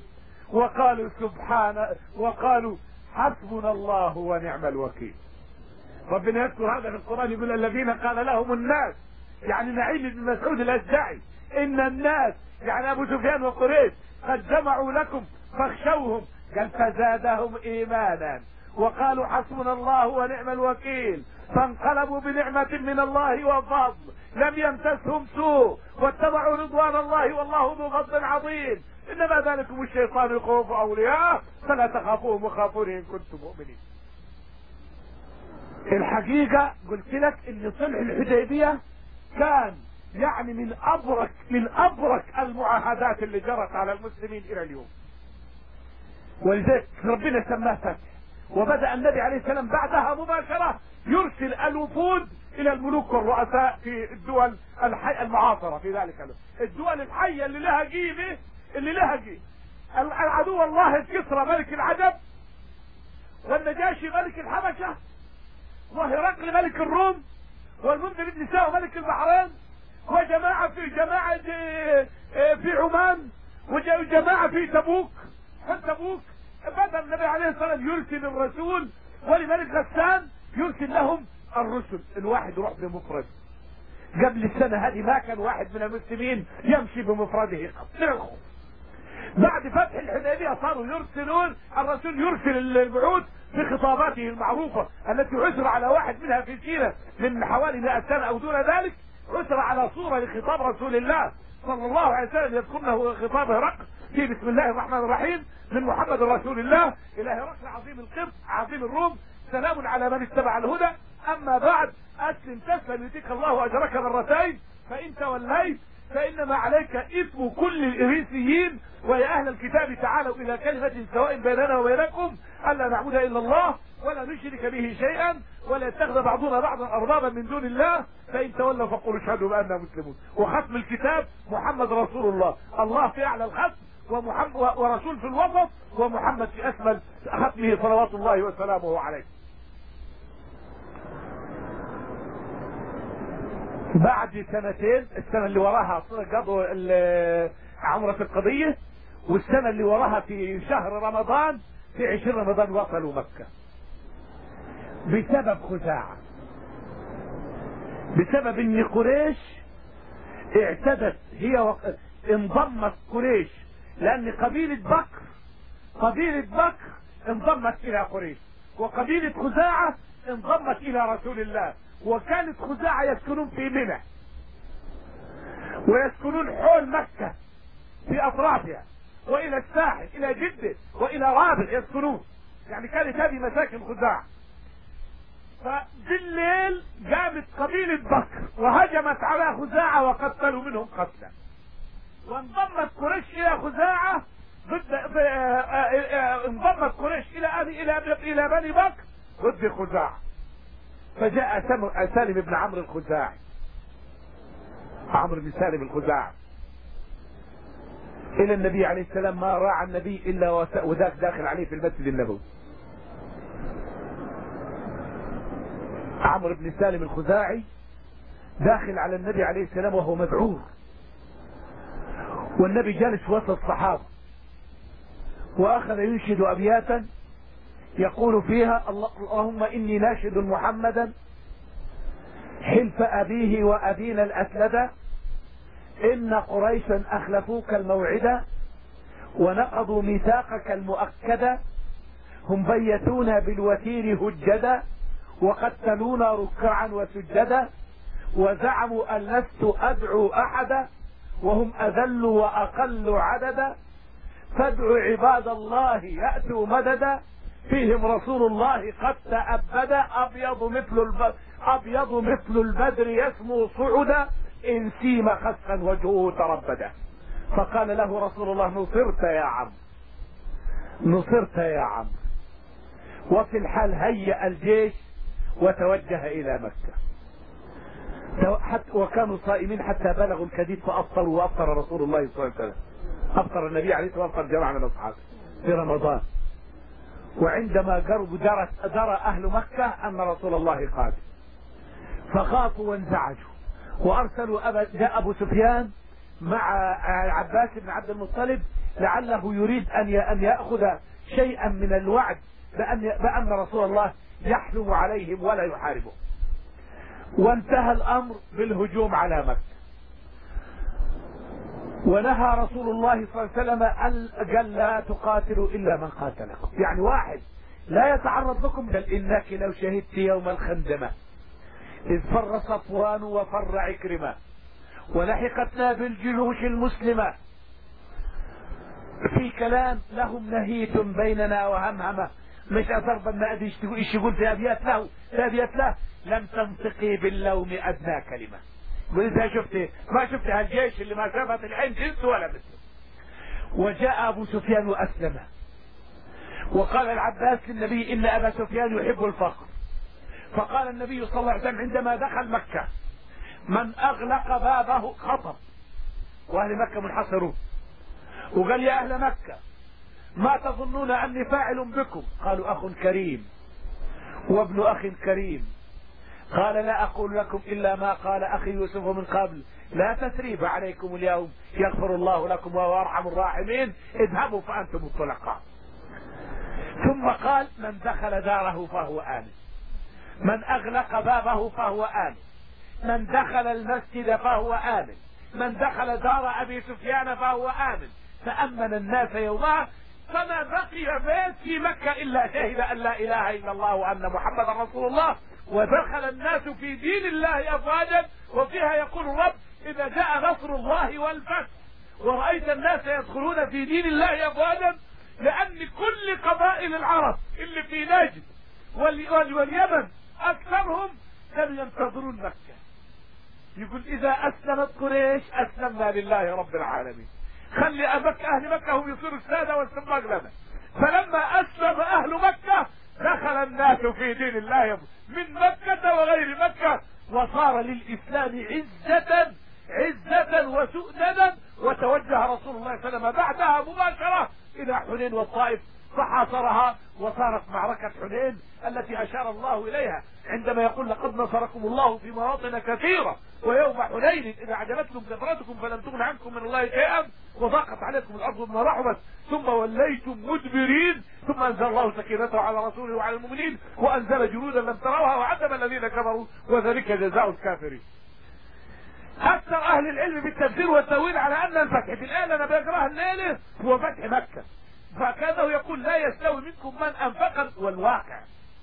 وقالوا حسبنا الله ونعم الوكيل. ربنا يذكر هذا في القرآن يقول الذين قال لهم الناس، يعني نعيم بن مسعود الأشجعي، ان الناس يعني ابو سفيان وقريش قد جمعوا لكم فاخشوهم، قال فزادهم ايمانا وقالوا حسبنا الله ونعم الوكيل، فانقلبوا بنعمة من الله وفضل لم يمسسهم سوء واتبعوا رضوان الله والله ذو فضل عظيم، انما ذلكم الشيطان يخوف اولياءه فلا تخافوهم وخافوني ان كنتم مؤمنين. الحقيقة قلت لك ان صلح الحديبية كان يعني من ابرك المعاهدات اللي جرت على المسلمين الى اليوم، ولذلك ربنا سماه فتح. وبدأ النبي عليه السلام بعدها مباشرة يرسل الوفود الى الملوك والرؤساء في الدول المعاصرة في ذلك الدول الحية اللي لها قيمة، العدو الله كسرى ملك العجم، والنجاشي ملك الحبشة، وهرقل ملك الروم، والمنذر بن ساوى ملك البحرين، وجماعة في عمان، وجماعة في تبوك. بدأ النبي عليه الصلاة والسلام يرسل الرسول، ولملك غسان يرسل لهم الرسل، الواحد يروح بمفرد. قبل السنة هذه ما كان واحد من المسلمين يمشي بمفرده قط. بعد فتح الحديبية صاروا يرسلون، الرسول يرسل البعوث بخطاباته المعروفة التي عثر على واحد منها في سيرة من حوالي 100 سنة او دون ذلك، عثر على صورة لخطاب رسول الله صلى الله عليه وسلم يذكرنه خطاب هرقل في بسم الله الرحمن الرحيم من محمد رسول الله الى هرقل عظيم القبط عظيم الروم، سلام على من اتبع الهدى، اما بعد اسلم تسلم يؤتيك الله اجرك مرتين، فان توليت فانما عليك اثم كل الاريسيين، ويا اهل الكتاب تعالوا الى كلمة سواء بيننا وبينكم الا نعبد الا الله ولا نشرك به شيئا ولا يتخذ بعضنا بعضا اربابا من دون الله، فان تولوا فقولوا اشهدوا باننا مسلمون. وختم الكتاب محمد رسول الله، الله في اعلى الختم ورسول في الوسط ومحمد في اسفل ختمه صلوات الله وسلامه عليه. بعد سنتين، السنة اللي وراها قضوا عمرة القضية، والسنة اللي وراها في شهر رمضان في 20 رمضان وصلوا مكة بسبب خزاعة، بسبب ان قريش اعتدت هي انضمت قريش، لان قبيلة بكر انضمت الى قريش، وقبيلة خزاعة انضمت الى رسول الله، وكانت خزاعة يسكنون في منى ويسكنون حول مكة في اطرافها والى الساحل الى جدة والى رابغ يسكنون، يعني كانت هذه مساكن خزاعة. فبالليل قامت قبيلة بكر وهجمت على خزاعة وقتلوا منهم قتلا، وانضمت قريش الى خزاعة انضمت قريش الى بني بكر ضد خزاعة، فجاء سالم بن عمرو الخزاعي، عمرو بن سالم الخزاعي، الى النبي عليه السلام، ما راعى النبي الا وذاك داخل عليه في المسجد النبوي. عمرو بن سالم الخزاعي داخل على النبي عليه السلام وهو مذعور، والنبي جالس وسط الصحابة، واخذ ينشد ابياتا يقول فيها: اللهم اني ناشد محمدا حلف ابيه وابينا الاسلدا، ان قريشا اخلفوك الموعدا ونقضوا ميثاقك المؤكدا، هم بيتونا بالوتير هجدا وقتلونا ركعا وسجدا، وزعموا ان لست ادعو احدا وهم اذل واقل عددا، فادعوا عباد الله ياتوا مددا، فيهم رسول الله قد تأبدا، ابيض مثل البدر يسمو صعدا، ان سيم خسفا وجهه تربدا. فقال له رسول الله: نصرت يا عم، نصرت يا عم. وفي الحال هيأ الجيش وتوجه الى مكة، وكانوا صائمين حتى بلغوا الكديد فافطروا، وافطر رسول الله صلى الله عليه وسلم، افطر النبي عليه الصلاه والسلام، وافطر جماعه من اصحابه في رمضان. وعندما قربوا درى اهل مكة ان رسول الله قادم، فخافوا وانزعجوا، وارسلوا جاء ابو سفيان مع عباس بن عبد المطلب لعله يريد ان ياخذ شيئا من الوعد بان رسول الله يحلم عليهم ولا يحاربهم. وانتهى الامر بالهجوم على مكة، ونهى رسول الله صلى الله عليه وسلم قال: لا تقاتلوا الا من قاتلكم، يعني واحد لا يتعرض لكم، بل انك لو شهدت يوم الخندمة اذ فر صفوان وفر عكرمة ولحقتنا بالجيوش المسلمة، في كلام لهم نهيت بيننا وهمهمة، مش أضرب النادي يقول في أبيات له، في أبيات له: لم تنطقي باللوم أدنى كلمة. وإذا ما شفت هالجيش اللي ما شافت العين جنس ولا مثل. وجاء أبو سفيان وأسلم، وقال العباس للنبي: إن أبا سفيان يحب الفقر. فقال النبي صلى الله عليه وسلم عندما دخل مكة: من أغلق بابه خطب، وأهل مكة منحصرون، وقال: يا أهل مكة ما تظنون أني فاعل بكم؟ قالوا: أخ كريم وابن أخ كريم. قال: لا أقول لكم إلا ما قال أخي يوسف من قبل: لا تثريب عليكم اليوم يغفر الله لكم وهو أرحم الراحمين، اذهبوا فأنتم الطلقاء. ثم قال: من دخل داره فهو آمن، من أغلق بابه فهو آمن، من دخل المسجد فهو آمن، من دخل دار أبي سفيان فهو آمن. فأمن الناس يومها، فما بقي بيت في مكة إلا شهد أن لا إله إلا الله وأن محمدا رسول الله، ودخل الناس في دين الله أفواجا. وفيها يقول الرب: إذا جاء نصر الله والفتح ورأيت الناس يدخلون في دين الله أفواجا، لأن كل قبائل العرب اللي في نجد واليمن أكثرهم كانوا ينتظرون مكة. يقول: إذا أسلمت قريش أسلمنا لله رب العالمين، خلي أهل مكة هم يصيروا السادة والسماق لنا. فلما أسلم أهل مكة دخل الناس في دين الله من مكة وغير مكة، وصار للإسلام عزة وسؤددا. وتوجه رسول الله صلى الله عليه وسلم بعدها مباشرة إلى حنين والطائف فحاصرها، وصارت معركة حنين التي أشار الله إليها عندما يقول: لقد نصركم الله في مواطن كثيرة ويوم حنين إذا أعجبتكم كثرتكم فلم تغن عنكم من الله شيئا وضاقت عليكم الأرض بما رحبت ثم وليتم مدبرين، ثم أنزل الله سكينته على رسوله وعلى المؤمنين وأنزل جنودا لم تروها وعذب الذين كفروا وذلك جزاء الكافرين. أكثر أهل العلم بالتفسير والتأويل على أن الفتح في الآية أنا بقراها الليلة هو فتح مكة، فكذا يقول: لا يستوي منكم من أنفق. والواقع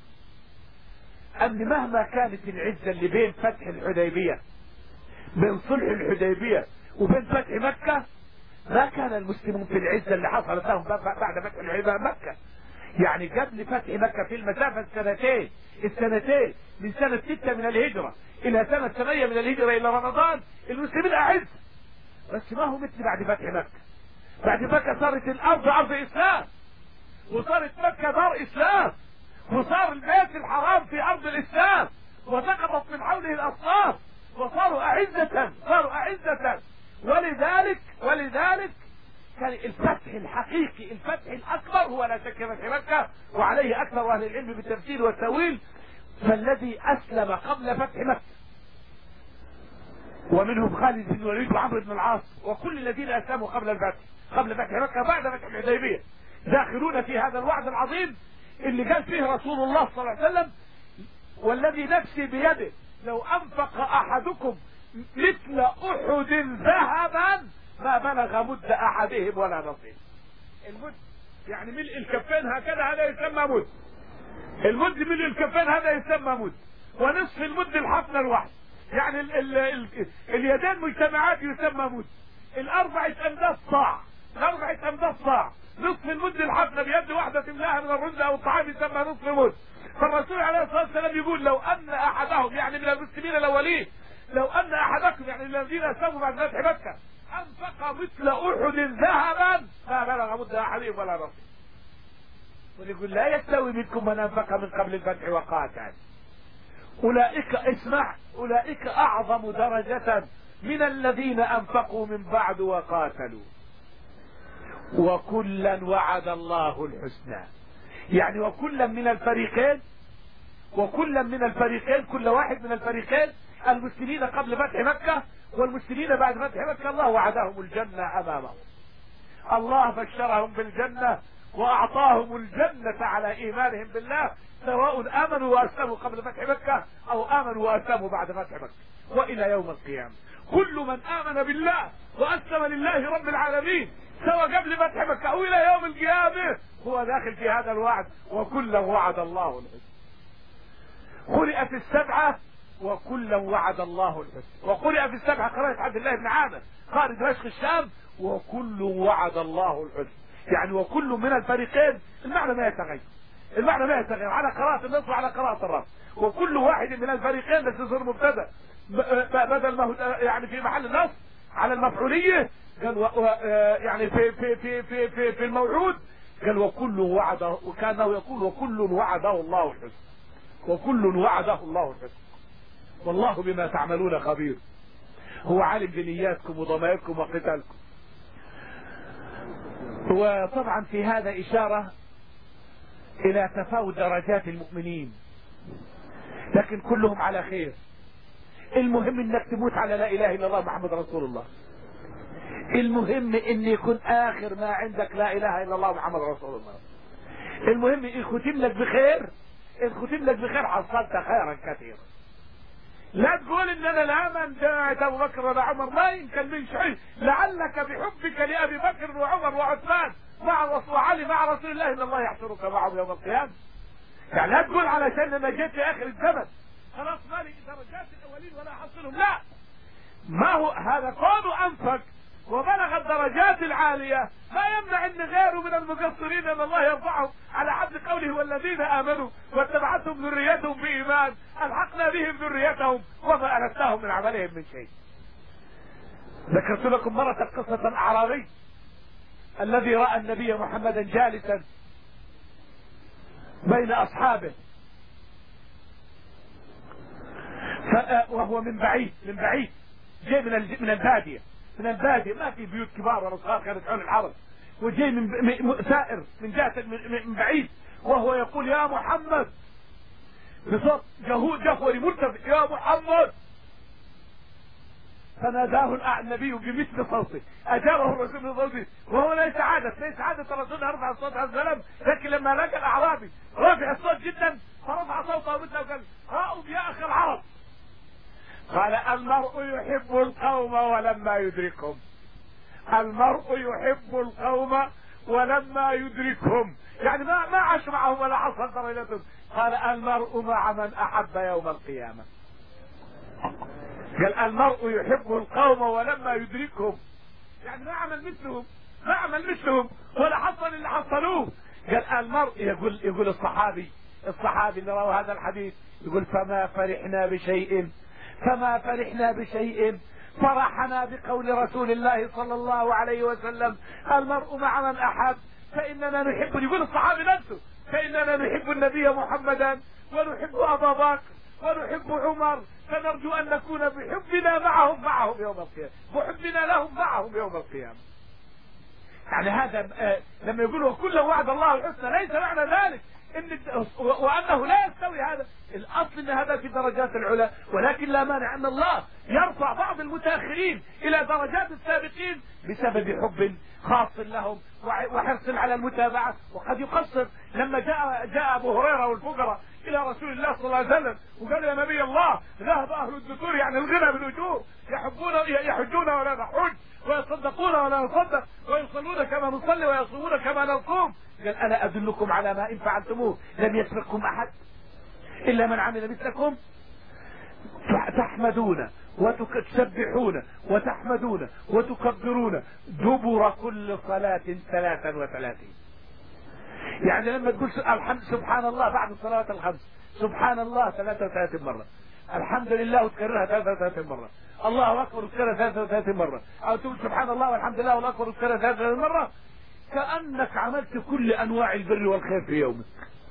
أن مهما كانت العزة اللي بين فتح الحديبية، بين صلح الحديبية وبين فتح مكة، ما كان المسلمون في العزة اللي حصلت لهم بعد فتح الحديبية مكة. يعني قبل فتح مكة في المسافة السنتين من سنة 6 من الهجرة إلى سنة 8 من الهجرة إلى رمضان، المسلمين أعز، بس ما هو مثل بعد فتح مكة. بعد مكة صارت الأرض أرض إسلام، وصارت مكة دار إسلام، وصار البيت الحرام في أرض الإسلام، وسقطت من حوله الأصنام، وصاروا أعزة. ولذلك كان الفتح الحقيقي، الفتح الأكبر هو لا شك فتح مكة، وعليه أكثر أهل العلم بالتفسير والتأويل. فالذي أسلم قبل فتح مكة ومنهم خالد بن الوليد وعمرو بن العاص وكل الذين أسلموا قبل فتح مكة بعد فتح الحديبية داخلون في هذا الوعد العظيم اللي قال فيه رسول الله صلى الله عليه وسلم: والذي نفسي بيده لو أنفق أحدكم مثل أحد ذهبا ما بلغ مد أحدهم ولا نصيب. المد يعني ملء الكفين هكذا، هذا يسمى مد. المد ملء الكفين هذا يسمى مد، ونصف المد الحفنة الواحد، يعني اليدين مجتمعات يسمى مد. الأربعة أمداد صاع، نصف المد الحفنة بيد واحدة تملاها من الرز أو الطعام يسمى نصف مد. فالرسول عليه الصلاة والسلام يقول: لو أن أحدهم، يعني من المسلمين الأولين، لو أن أحدكم، يعني الذين أسلموا بعد فتح مكة، أنفق مثل أحد ذهبا ما بلغ مد أحدهم ولا نصيب. ويقول: لا يستوي منكم من أنفق من قبل الفتح وقاتل. أولئك أعظم درجة من الذين أنفقوا من بعد وقاتلوا، وكلا وعد الله الحسنى. يعني وكلا من الفريقين، كل واحد من الفريقين، المسلمين قبل فتح مكة والمسلمين بعد فتح مكة، الله وعدهم الجنة أمامهم. الله بشرهم بالجنة وأعطاهم الجنة على إيمانهم بالله، سواء آمنوا وأسلموا قبل فتح مكة أو آمنوا وأسلموا بعد فتح مكة. وإلى يوم القيامة كل من آمن بالله وأسلم لله رب العالمين، سواء قبل فتح مكة أو إلى يوم القيامة، هو داخل في هذا الوعد. وكلا وعد الله الحسنى. قرئت السبعة وكلا وعد الله الحسنى، وقرئ في السبعة قراءة عبد الله بن عامر خارج دمشق الشام: وكل وعد الله الحسنى. يعني وكل من الفريقين المعنى ما يتغير على قراءة النص وعلى قراءة الرفع. وكل واحد من الفريقين بس يصير مبتدا بدل ما هو يعني في محل النص على المفعولية، قال يعني في الموعود قال: وكل وعده، وكانه يقول: وكل وعده الله الحسنى، وكل وعده الله الحسنى. والله بما تعملون خبير. هو عالم بنياتكم وضمائركم وقتالكم. وطبعا في هذا إشارة إلى تفاوت درجات المؤمنين، لكن كلهم على خير. المهم انك تموت على لا اله الا الله محمد رسول الله. المهم ان يكون اخر ما عندك لا اله الا الله محمد رسول الله. المهم ان ختم لك بخير، حصلت خيرا كثيرا. لا تقول ان انا لا من دعت ابو بكر ولا عمر، ما يمكن من شيء، لعلك بحبك لابي بكر وعمر وعثمان وعلي مع رسول الله ان الله يحشرك معهم يوم القيامه. يعني لا تقول علشان انا جيت في اخر الزمن خلاص مالي درجات الاولين ولا احصلهم، لا. ما هو هذا كونه انفق وبلغ الدرجات العاليه ما يمنع ان غيره من المقصرين ان الله يرفعهم على حد قوله: والذين امنوا واتبعتهم ذريتهم بايمان الحقنا بهم ذريتهم وما التناهم من عملهم من شيء. ذكرت لكم مرة قصة الاعرابي الذي راى النبي محمدا جالسا بين اصحابه، وهو من بعيد جاي من البادية ما في بيوت كبار ولا صغار كانت حول العرب، وجاي من سائر من جهة من بعيد، وهو يقول: يا محمد، بصوت جهوري مرتفع: يا محمد. فناداه النبي بمثل صوته، اجابه الرسول بصوته، وهو ليس عادة الرسول يرفع الصوت على السلام، لكن لما لقى الاعرابي رفع الصوت جدا فرفع صوته مثله وقال: هاؤم يا اخي العرب. قال: المرء يحب القوم ولما يدركهم، المرء يحب القوم ولما يدركهم، يعني ما عاش معهم ولا حصل درجتهم. قال: المرء مع من احب يوم القيامة. قال: المرء يحب القوم ولما يدركهم، يعني ما عمل مثلهم ولا حصل اللي حصلوه. قال: المرء يقول الصحابي اللي روى هذا الحديث يقول: فما فرحنا بشيء فرحنا بقول رسول الله صلى الله عليه وسلم: المرء مع من احب. فاننا نحب، يقول الصحابي نفسه: فاننا نحب النبي محمدا ونحب ابا بكر ونحب عمر، فنرجو ان نكون بحبنا معهم يوم القيامة، بحبنا لهم معهم يوم القيامة. يعني هذا لما يقول وكل وعد الله الحسنى ليس معنى ذلك وأنه لا يستوي هذا. الأصل أن هذا في درجات العلا، ولكن لا مانع أن الله يرفع بعض المتأخرين إلى درجات السابقين بسبب حب خاص لهم وحرص على المتابعة، وقد يقصر. لما جاء أبو هريرة والفقراء إلى رسول الله صلى الله عليه وسلم وقال يا نبي الله ذهب أهل الدثور، يعني الغنى بالوجوه، يحجون ولا نحج، ويصدقون ولا نصدق، ويصلون كما نصلي ويصومون كما نصوم. قال أنا أدلكم على ما إن فعلتموه لم يسبقكم أحد إلا من عمل مثلكم، تحمدون وتسبحون وتحمدون وتكبرون دبر كل صلاة 33. يعني لما تقول الحمد سبحان الله بعد الصلوات الخمس، سبحان الله 33 مرة، الحمد لله وتكررها 33 مرة، الله أكبر وتكررها 33 مرة، أو تقول سبحان الله والحمد لله والله أكبر وتكررها 33 مرة، كأنك عملت كل أنواع البر والخير في يومك،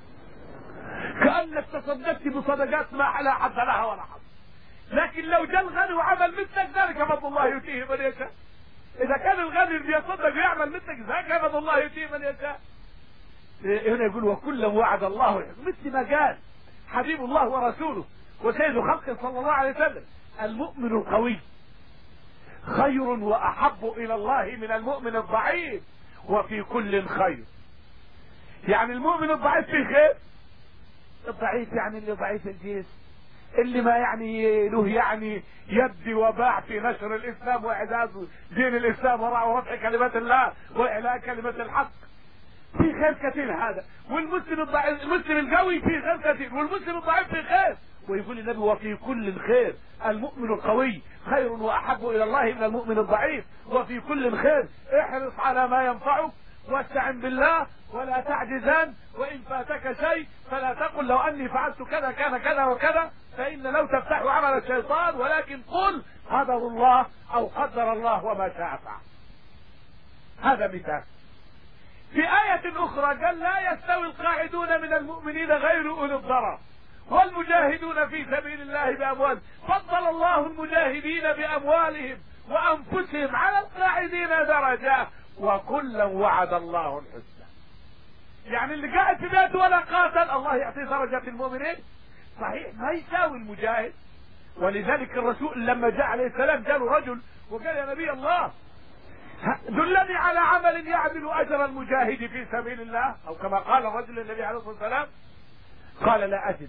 كأنك تصدقت بصدقات ما لا حد لها ولا حد. لكن لو جاء الغني وعمل مثلك ذلك فضل الله يؤتيه من يشاء. إذا كان الغني بيصدق ويعمل مثلك ذلك فضل الله يؤتيه من يشاء. هنا يقول وكلا وعد الله، مثل ما قال حبيب الله ورسوله وسيد خلقه صلى الله عليه وسلم: المؤمن القوي خير وأحب إلى الله من المؤمن الضعيف وفي كل خير. يعني المؤمن الضعيف فيه خير، الضعيف يعني اللي ضعيف الجسم، اللي ما يعني له يعني يد وباع في نشر الإسلام وإعزاز دين الإسلام ورفع كلمات الله وإعلاء كلمة الحق، في خير كثير هذا. والمسلم الضعيف، المسلم القوي فيه خير كثير، والمسلم الضعيف فيه خير. ويقول النبي وفي كل خير، المؤمن القوي خير وأحب إلى الله من المؤمن الضعيف وفي كل خير. احرص على ما ينفعك واستعن بالله ولا تعجزن، وإن فاتك شيء فلا تقل لو أني فعلت كذا كان كذا وكذا، فإن لو تفتح عمل الشيطان، ولكن قل قدر الله أو قدر الله وما شاء فعل. هذا مثال. في آية أخرى قال لا يستوي القاعدون من المؤمنين غير أولي الضرر والمجاهدون في سبيل الله بأموالهم، فضل الله المجاهدين بأموالهم وأنفسهم على القاعدين درجات وكلا وعد الله الحسنى. يعني اللي قاعد في بيته ولا قاتل الله يعطيه درجة المؤمنين. صحيح ما يساوي المجاهد، ولذلك الرسول لما جاء عليه السلام جاء رجل وقال يا نبي الله دلني على عمل يعدل أجر المجاهد في سبيل الله، أو كما قال الرجل للنبي عليه الصلاة والسلام قال لا أجد.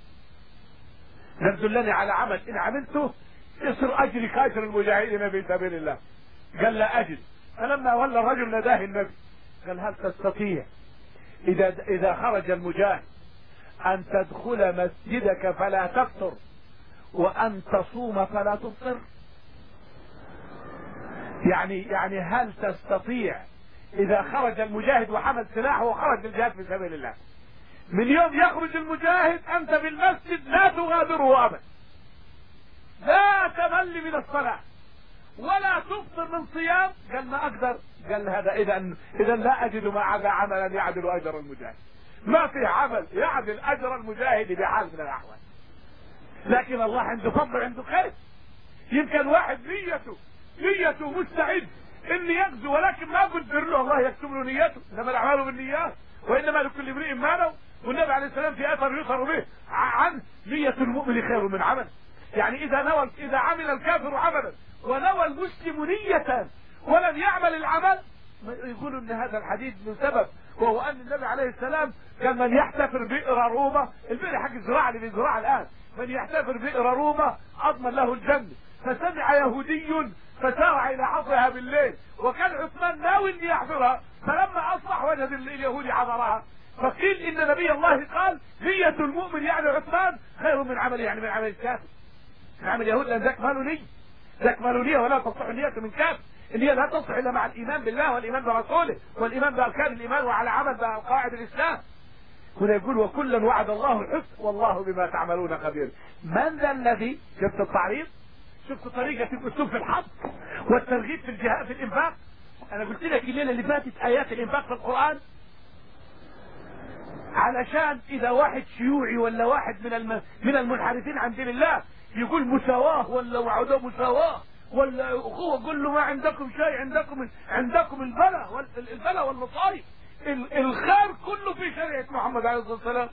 دلني على عمل إن عملته يصير أجري كأجر المجاهدين في سبيل الله. قال لا أجد. فلما ولى الرجل نداه النبي قال هل تستطيع إذا خرج المجاهد أن تدخل مسجدك فلا تفطر وأن تصوم فلا تفطر؟ يعني هل تستطيع إذا خرج المجاهد وحمل سلاحه وخرج للجهاد في سبيل الله، من يوم يخرج المجاهد أنت بالمسجد لا تغادره أبدا، لا تمل من الصلاة ولا تفطر من صيام؟ قال ما أقدر. قال هذا إذا لا أجد ما عدا عملا يعدل أجر المجاهد. ما في عمل يعدل أجر المجاهد بحال من الأحوال. لكن الله عنده فضل عنده خير. يمكن واحد نيته مستعد ان يغزو، ولكن ما قدر له الله يكتب له نيته، انما الاعمال بالنيات وانما لكل امرئ ما نوى. والنبي عليه السلام في اثر يؤثر به عن نية المؤمن خير من عمل. يعني اذا عمل الكافر عملا ونوى المسلم نية ولم يعمل العمل، يقولوا ان هذا الحديث من سبب، وهو ان النبي عليه السلام كان من يحتفر بئر رومة، البئر حق الزراعة اللي بيزرعها الان، من يحتفر بئر رومة اضمن له الجنة. فسمع يهودي فسارع الى حفرها بالليل، وكان عثمان ناوي ان يحفرها، فلما اصبح وجد اليهودي حضرها، فقيل ان نبي الله قال نية المؤمن يعني عثمان خير من عمل، يعني من عمل الكافر، من عمل اليهود، لان ذاك ماله نية، ذاك ماله نية، ولا تصح النية من كافر. النية لا تصح الا مع الايمان بالله والايمان برسوله والايمان باركان الايمان وعلى عمل بقواعد الاسلام. هنا يقول وكلا وعد الله الحسنى والله بما تعملون خبير. من ذا الذي، شفت التعريف، شفت طريقة الاسلوب في الحق والترغيب في الجهاد في الانفاق. انا قلت لك الليلة اللي فاتت ايات الانفاق في القرآن، علشان اذا واحد شيوعي ولا واحد من المنحرفين عن دين الله يقول مساواة ولا وعده مساواة ولا اخوه، قول له ما عندكم شيء، عندكم البلاء والمصائب. الخير كله في شريعه محمد عليه الصلاه والسلام.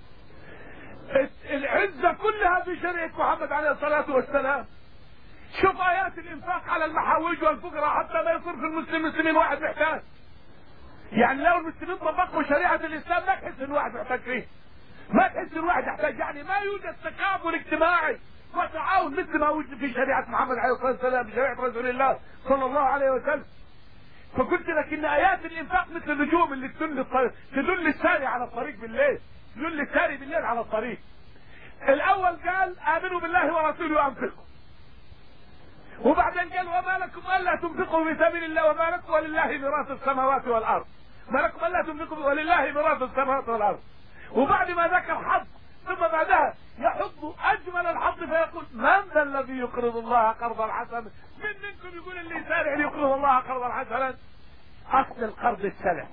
العزه كلها في شريعه محمد عليه الصلاه والسلام. شوف ايات الانفاق على المحاويج والفقراء حتى لا يصير في المسلمين واحد محتاج. يعني لو المسلمين طبقوا شريعه الاسلام ما تحس ان واحد محتاج فيه، ما تحس ان واحد يحتاج. يعني ما يوجد تكافل اجتماعي وتعاون مثل ما وجد في شريعه محمد عليه الصلاه والسلام، بشريعه رسول الله صلى الله عليه وسلم. فقلت لك ان ايات الانفاق مثل النجوم اللي تدل الساري على الطريق بالليل، تدل الساري بالليل على الطريق. الاول قال امنوا بالله ورسوله وانفقوا، وبعدين قال وما لكم الا تنفقوا في سبيل الله وما لكم ولله ميراث السماوات والارض، ما لكم الا تنفقوا ولله ميراث السماوات والارض. وبعد ما ذكر حظ ثم بعدها يحض اجمل الحظ فيقول من ذا الذي يقرض الله قرضا حسنا؟ من منكم يقول اللي يسارع ليقرض الله قرضا حسنا؟ اصل القرض السلف،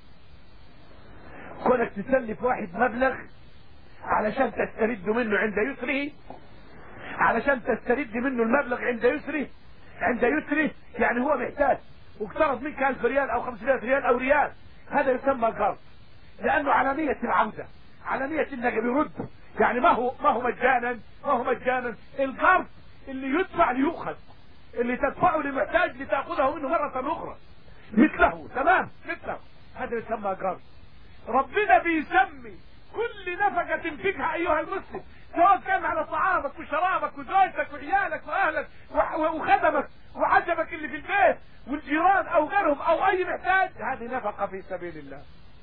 كونك تسلف واحد مبلغ علشان تسترد منه عند يسره، علشان تسترد منه المبلغ عند يسره، يعني هو محتاج واقترض منك 1000 ريال او 500 ريال او ريال، هذا يسمى قرض، لانه على نية العودة، على نية انك بيرد، يعني ما هو مجانا. القرض اللي يدفع ليؤخذ، اللي تدفعه لمحتاج لتأخذه منه مرة اخرى مثله، تمام، مثله، هذا يسمى قرض. ربنا بيسمي كل نفقة تنفقها ايها المسلم، سواء كان على طعامك وشرابك وزوجتك وعيالك واهلك وخدمك وعجبك اللي في البيت والجيران او غيرهم او اي محتاج، هذه نفقة في سبيل الله،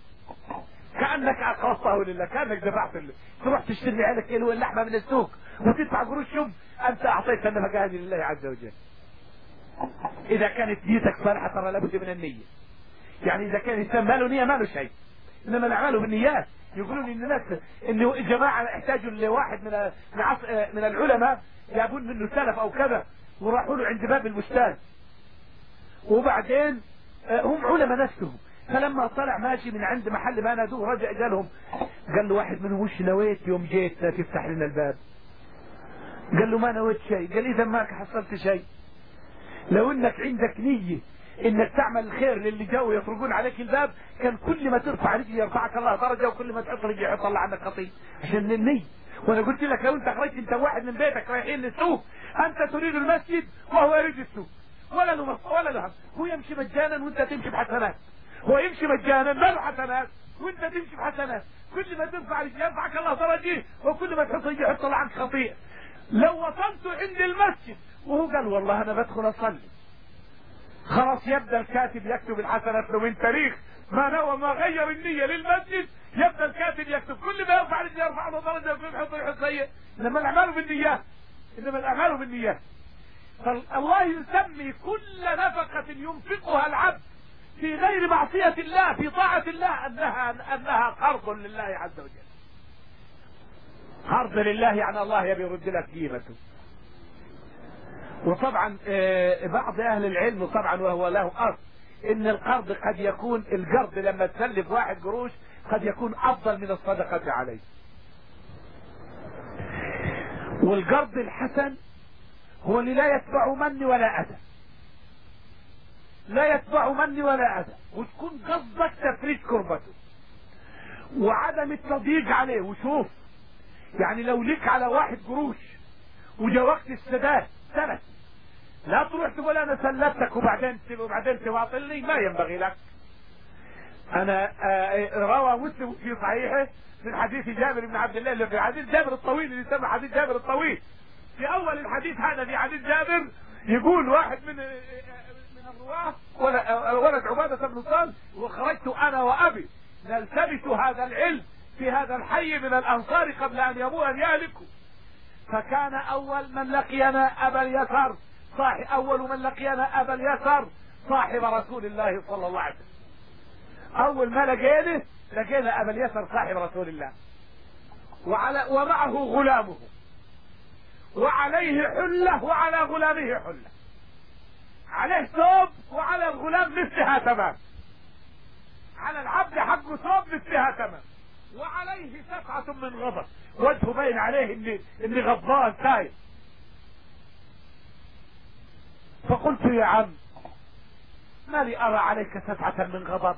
كأنك اقرضته لله، كأنك دفعت له. تروح تشتري عليك كيلو اللحمة من السوق وتدفع قروش، شوف انت اعطيت النفقة هذه لله عز وجل. اذا كانت نيتك صالحة ترى لابد من النية. يعني اذا كان الانسان ما له نية ما له شيء، انما الاعمال بالنيات. يقولون ان الناس انه الجماعة احتاجوا لواحد من العلماء جابون منه سلف او كذا، وراحوا له عند باب البستان، وبعدين هم علماء نفسهم، فلما طلع ماشي من عند محل ما نادوه رجع قال له واحد منهم وش نويت يوم جيت تفتح لنا الباب؟ قال له ما نويت شيء. قال اذا ما حصلت شيء. لو انك عندك نية انك تعمل الخير للي جاوا يطرقون عليك الباب، كان كل ما ترفع رجلي يرفعك الله درجة، وكل ما تحط رجلي يحط الله عنك خطيئة، عشان النية. وانا قلت لك لو انت خرجت انت واحد من بيتك رايحين للسوق، انت تريد المسجد وهو يريد السوق، ولا له ولا له، هو يمشي مجانا وانت تمشي بحسنات، هو يمشي مجانا ما له حسنات وانت تمشي بحسنات، كل ما ترفع رجلي يرفعك الله درجة، وكل ما تحط رجلي يحط الله عنك خطيئة. لو وصلت عند المسجد وهو قال والله انا بدخل اصلي، خلاص يبدأ الكاتب يكتب الحسنات له من تاريخ ما نوى ما غير النية للمسجد، يبدأ الكاتب يكتب كل ما يرفع رجل يرفع له درجة وكل يحط يحط سيء. انما الاعمال بالنيات، فالله يسمي كل نفقة ينفقها العبد في غير معصية الله في طاعة الله انها قرض لله عز وجل. قرض لله يعني الله يبي يرد لك قيمته. وطبعا بعض اهل العلم طبعا وهو له اصل ان القرض قد يكون، القرض لما تسلف واحد قروش قد يكون افضل من الصدقة عليه. والقرض الحسن هو اللي لا يتبع مني ولا اذى، لا يتبع مني ولا اذى، وتكون قصدك تفريج كربته وعدم التضييق عليه. وشوف يعني لو لك على واحد قروش وجا وقت السداد سنة، لا تروح تقول انا سلفتك وبعدين تواطلني، ما ينبغي لك. انا روى مسلم في صحيحه من حديث جابر بن عبد الله، اللي في حديث جابر الطويل اللي يسمى حديث جابر الطويل. في اول الحديث هذا في حديث جابر يقول واحد من الرواه ولد عبادة بن صالح وخرجت انا وابي نلتمس هذا العلم في هذا الحي من الانصار قبل ان يموت يهلكوا، فكان اول من لقينا ابا اليسار صاحب رسول الله صلى الله عليه وسلم. اول ما لقينا ابا اليسار صاحب رسول الله، ومعه غلامه، وعليه حلة وعلى غلامه حلة، عليه ثوب وعلى الغلام مثلها تمام، على العبد حقه ثوب مثلها تمام، وعليه سقعة من غضب، وجهه باين عليه اني غضبان تايب. فقلت يا عم ما لي أرى عليك سفعة من غضب.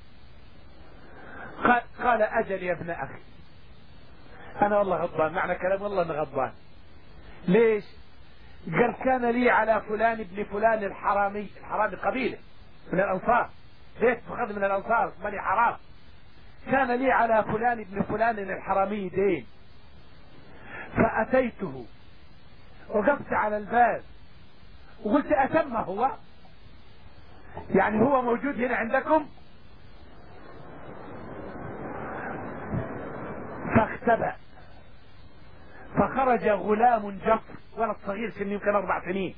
قال أجل يا ابن أخي أنا والله غضبان. معنى كلام والله أنا غضبان. ليش؟ قال كان لي على فلان ابن فلان الحرامي قبيلة من الأنصار، بيت فخذ من الأنصار بني حرام. كان لي على فلان ابن فلان الحرامي دين، فأتيته وقفت على الباب وقلت أتم هو، يعني هو موجود هنا عندكم؟ فاختبأ، فخرج غلام جفر ولد صغير سنه يمكن 4 سنين.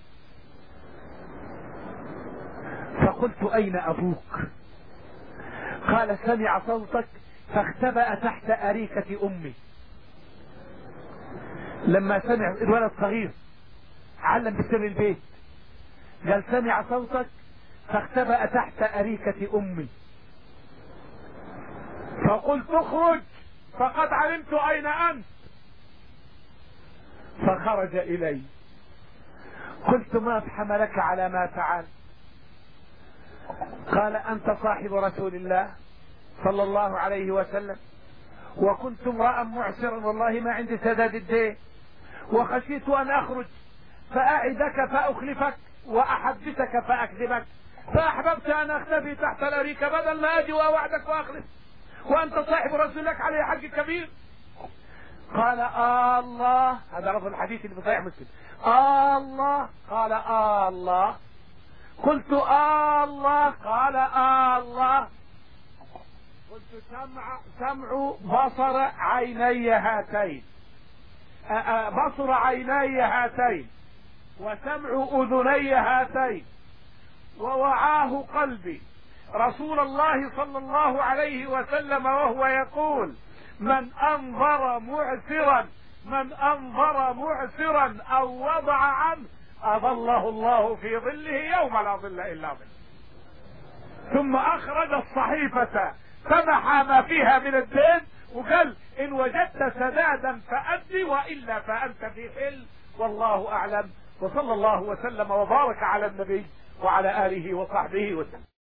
فقلت أين أبوك؟ قال سمع صوتك فاختبأ تحت أريكة أمي. لما سمع الولد صغير علم بسر البيت، قال سمع صوتك فاختبأ تحت أريكة أمي. فقلت اخرج فقد علمت أين أنت. فخرج إلي. قلت ما حملك على ما فعل؟ قال أنت صاحب رسول الله صلى الله عليه وسلم، وكنت امرأ معسرا والله ما عندي سداد الدين، وخشيت أن أخرج فأعدك فأخلفك وأحدثك فأكذبك، فأحببت أن أختفي تحت الأريكة بدل ما أجي وأوعدك وأخلف، وأنت صاحب رسول لك عليه حق كبير. قال الله، هذا لفظ الحديث اللي في صحيح مسلم، الله. قال الله. قلت الله. قال الله. قلت سمع بصر عيني هاتين، بصر عيني هاتين وسمع أذني هاتين، ووعاه قلبي رسول الله صلى الله عليه وسلم وهو يقول من أنظر معسرا أو وضع عنه أظله الله في ظله يوم لا ظل إلا ظله. ثم أخرج الصحيفة فمحى ما فيها من الدين وقال إن وجدت سدادا فأدي وإلا فأنت في حل، والله أعلم. وصلى الله وسلم وبارك على النبي وعلى آله وصحبه وسلم.